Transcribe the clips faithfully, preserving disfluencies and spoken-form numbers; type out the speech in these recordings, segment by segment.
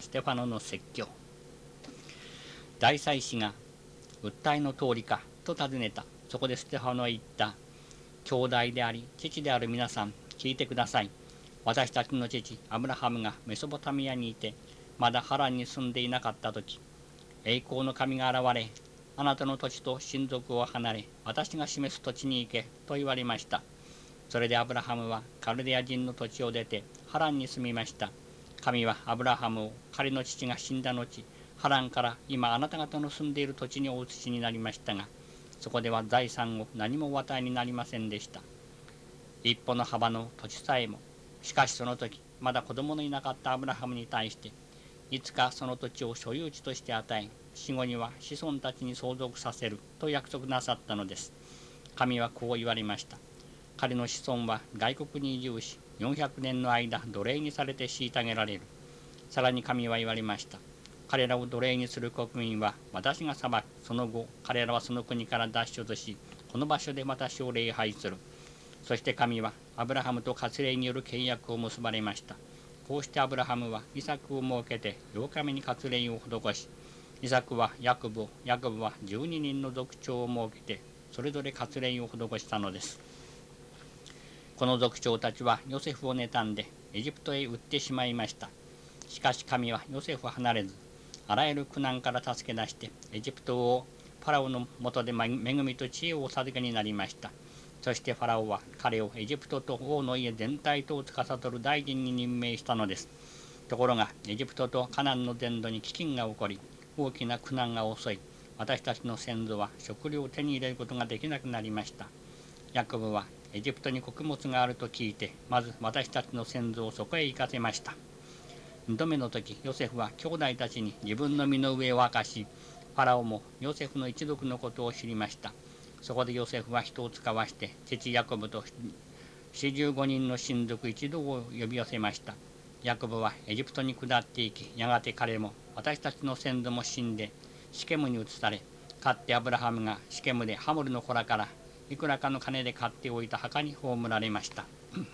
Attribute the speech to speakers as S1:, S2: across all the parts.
S1: ステファノの説教。大祭司が訴えの通りかと尋ねた。そこでステファノは言った。兄弟であり父である皆さん、聞いてください。私たちの父アブラハムがメソポタミアにいてまだハランに住んでいなかった時、栄光の神が現れ、あなたの土地と親族を離れ私が示す土地に行けと言われました。それでアブラハムはカルデア人の土地を出てハランに住みました。神はアブラハムを彼の父が死んだ後、ハランから今あなた方の住んでいる土地にお移しになりましたが、そこでは財産を何もお与えになりませんでした。一歩の幅の土地さえも。しかしその時まだ子供のいなかったアブラハムに対して、いつかその土地を所有地として与え、死後には子孫たちに相続させると約束なさったのです。神はこう言われました。彼の子孫は外国に移住し、よんひゃくねんの間奴隷にされて虐げられる。さらに神は言われました。彼らを奴隷にする国民は私が裁き、その後彼らはその国から脱出し、この場所で私を礼拝する。そして神はアブラハムと割礼による契約を結ばれました。こうしてアブラハムはイサクを設けてようかめに割礼を施し、イサクはヤコブを、ヤコブはじゅうににんの族長を設けてそれぞれ割礼を施したのです。この族長たちはヨセフを妬んでエジプトへ売ってしまいました。しかし神はヨセフを離れず、あらゆる苦難から助け出してエジプトをファラオのもとで恵みと知恵をお授けになりました。そしてファラオは彼をエジプトと王の家全体とを司る大臣に任命したのです。ところがエジプトとカナンの全土に飢饉が起こり、大きな苦難が襲い、私たちの先祖は食料を手に入れることができなくなりました。ヤコブはエジプトに穀物があると聞いて、まず私たちの先祖をそこへ行かせました。にどめの時、ヨセフは兄弟たちに自分の身の上を明かし、ファラオもヨセフの一族のことを知りました。そこでヨセフは人を使わして父ヤコブとよんじゅうごにんの親族一同を呼び寄せました。ヤコブはエジプトに下っていき、やがて彼も私たちの先祖も死んでシケムに移され、かってアブラハムがシケムでハモルの子らからいくらかの金で買っておいた墓に葬られました。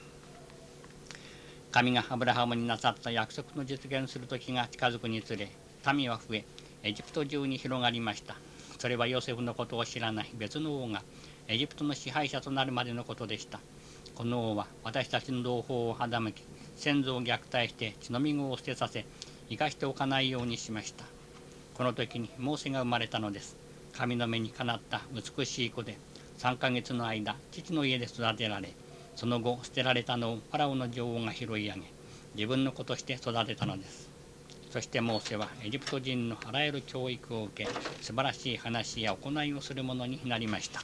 S1: 神がアブラハムになさった約束の実現する時が近づくにつれ、民は増えエジプト中に広がりました。それはヨセフのことを知らない別の王がエジプトの支配者となるまでのことでした。この王は私たちの同胞を欺き、先祖を虐待して血のみ子を捨てさせ、生かしておかないようにしました。この時にモーセが生まれたのです。神の目にかなった美しい子で、さんかげつの間父の家で育てられ、その後捨てられたのをファラオの女王が拾い上げ、自分の子として育てたのです。そしてモーセはエジプト人のあらゆる教育を受け、素晴らしい話や行いをする者になりました。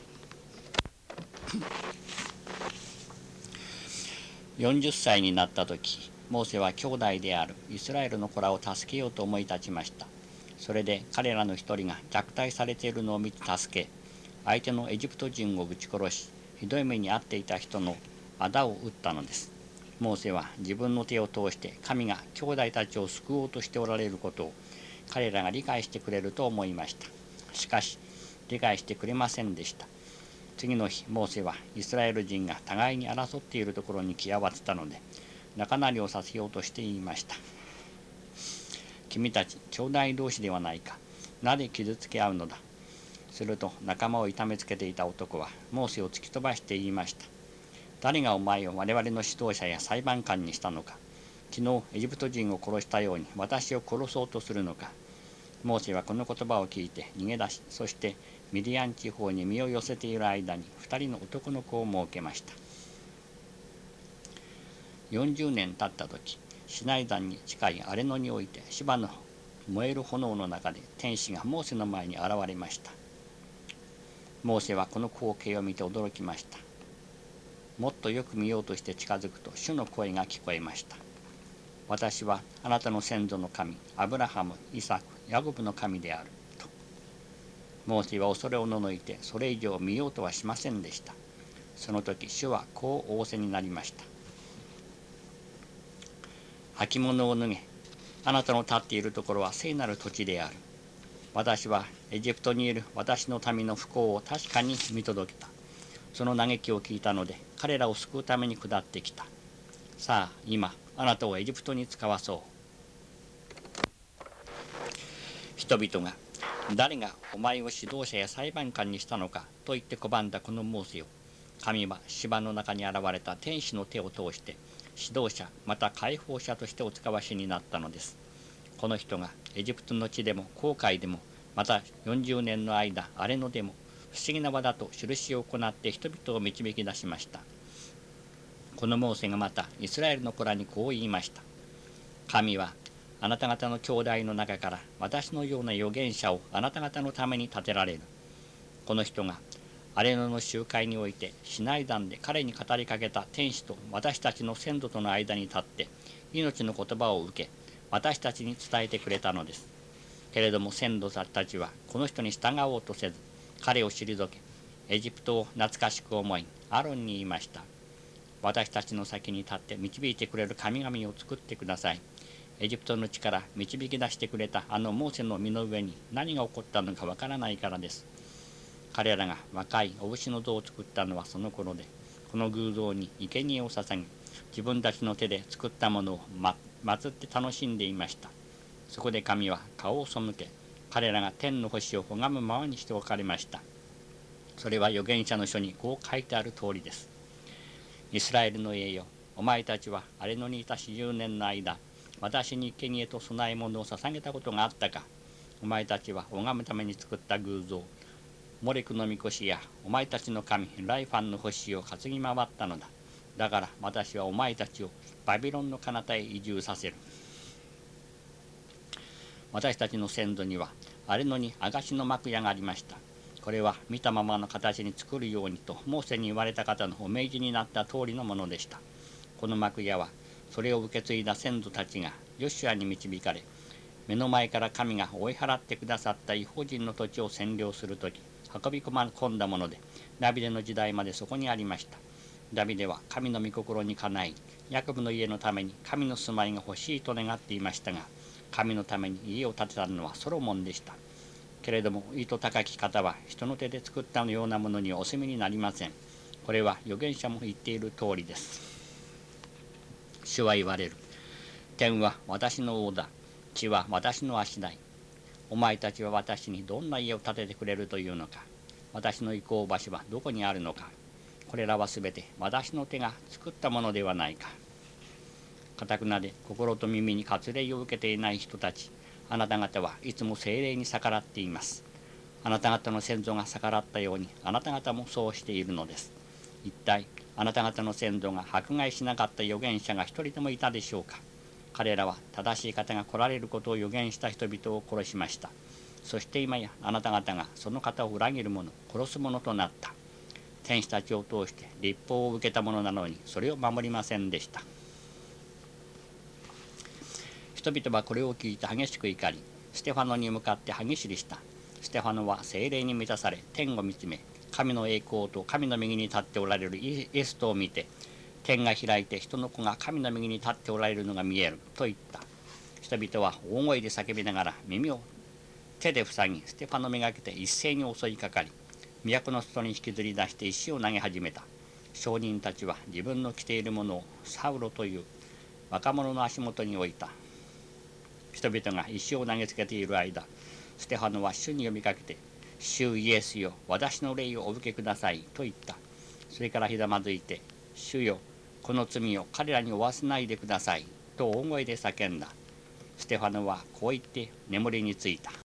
S1: よんじゅっさいになった時、モーセは兄弟であるイスラエルの子らを助けようと思い立ちました。それで彼らの一人が虐待されているのを見て助け、相手のエジプト人を撃ち殺し、ひどい目に遭っていた人の仇を討ったのです。モーセは自分の手を通して神が兄弟たちを救おうとしておられることを彼らが理解してくれると思いました。しかし理解してくれませんでした。次の日、モーセはイスラエル人が互いに争っているところに来合わせたので、仲なりをさせようとして言いました。君たち兄弟同士ではないか。なぜ傷つけ合うのだ。すると仲間を痛めつけていた男はモーセを突き飛ばして言いました。誰がお前を我々の指導者や裁判官にしたのか。昨日エジプト人を殺したように私を殺そうとするのか。モーセはこの言葉を聞いて逃げ出し、そしてミディアン地方に身を寄せている間に二人の男の子を設けました。よんじゅうねん経った時、シナイ山に近いアレノにおいてシバの燃える炎の中で天使がモーセの前に現れました。モーセはこの光景を見て驚きました。もっとよく見ようとして近づくと主の声が聞こえました。私はあなたの先祖の神、アブラハム、イサク、ヤコブの神であると。モーセは恐れをののいてそれ以上見ようとはしませんでした。その時主はこう仰せになりました。履物を脱げ、あなたの立っているところは聖なる土地である。私はエジプトにいる私の民の不幸を確かに見届けた。その嘆きを聞いたので彼らを救うために下ってきた。さあ今あなたをエジプトに使わそう。 人々が誰がお前を指導者や裁判官にしたのかと言って拒んだこのモーセを、神は芝の中に現れた天使の手を通して指導者また解放者としてお使わしになったのです。この人がエジプトの地でも紅海でもまたよんじゅうねんの間荒れ野でも不思議な技と印を行って人々を導き出しました。このモーセがまたイスラエルの子らにこう言いました。神はあなた方の兄弟の中から私のような預言者をあなた方のために立てられる。この人が荒れ野の集会においてシナイ山で彼に語りかけた天使と私たちの先祖との間に立って命の言葉を受け私たちに伝えてくれたのです。けれども先祖たちはこの人に従おうとせず彼を退けエジプトを懐かしく思いアロンに言いました。私たちの先に立って導いてくれる神々を作ってください。エジプトの地から導き出してくれたあのモーセの身の上に何が起こったのかわからないからです。彼らが若いお牛の像を作ったのはその頃で、この偶像に生贄を捧げ、自分たちの手で作ったものを、ま、祀って楽しんでいました。そこで神は顔を背け、彼らが天の星を拝むままにしておかれました。それは預言者の書にこう書いてある通りです。イスラエルの家よ、お前たちは荒れ野にいたよんじゅうねんの間、私に生贄と供え物を捧げたことがあったか。お前たちは拝むために作った偶像、モレクのみこしやお前たちの神ライファンの星を担ぎ回ったのだ。だから私はお前たちをバビロンの彼方へ移住させる。私たちの先祖には荒れ野に証の幕屋がありました。これは見たままの形に作るようにとモーセに言われた方のお命じになった通りのものでした。この幕屋はそれを受け継いだ先祖たちがヨシュアに導かれ、目の前から神が追い払ってくださった異邦人の土地を占領するとき運び込んだもので、ダビデの時代までそこにありました。ダビデは神の御心にかない、ヤコブの家のために神の住まいが欲しいと願っていましたが、神のために家を建てたのはソロモンでした。けれども意図高き方は人の手で作ったようなものにお住みになりません。これは預言者も言っている通りです。主は言われる。天は私の王だ。地は私の足台。お前たちは私にどんな家を建ててくれるというのか。私の行こう場所はどこにあるのか。これらはすべて私の手が作ったものではないか。かたくなで心と耳に割礼を受けていない人たち、あなた方はいつも聖霊に逆らっています。あなた方の先祖が逆らったようにあなた方もそうしているのです。一体あなた方の先祖が迫害しなかった預言者が一人でもいたでしょうか。彼らは正しい方が来られることを預言した人々を殺しました。そして今やあなた方がその方を裏切る者、殺す者となった。天使たちを通して立法を受けたものなのにそれを守りませんでした。人々はこれを聞いて激しく怒り、ステファノに向かって歯ぎしりした。ステファノは聖霊に満たされ天を見つめ、神の栄光と神の右に立っておられるイエスとを見て、天が開いて人の子が神の右に立っておられるのが見えると言った。人々は大声で叫びながら耳を手で塞ぎ、ステファノめがけて一斉に襲いかかり、都の外に引きずり出して石を投げ始めた。商人たちは自分の着ているものをサウロという若者の足元に置いた。人々が石を投げつけている間、ステファノは主に呼びかけて、主イエスよ、私の霊をお受けくださいと言った。それからひざまずいて、主よ、この罪を彼らに負わせないでくださいと大声で叫んだ。ステファノはこう言って眠りについた。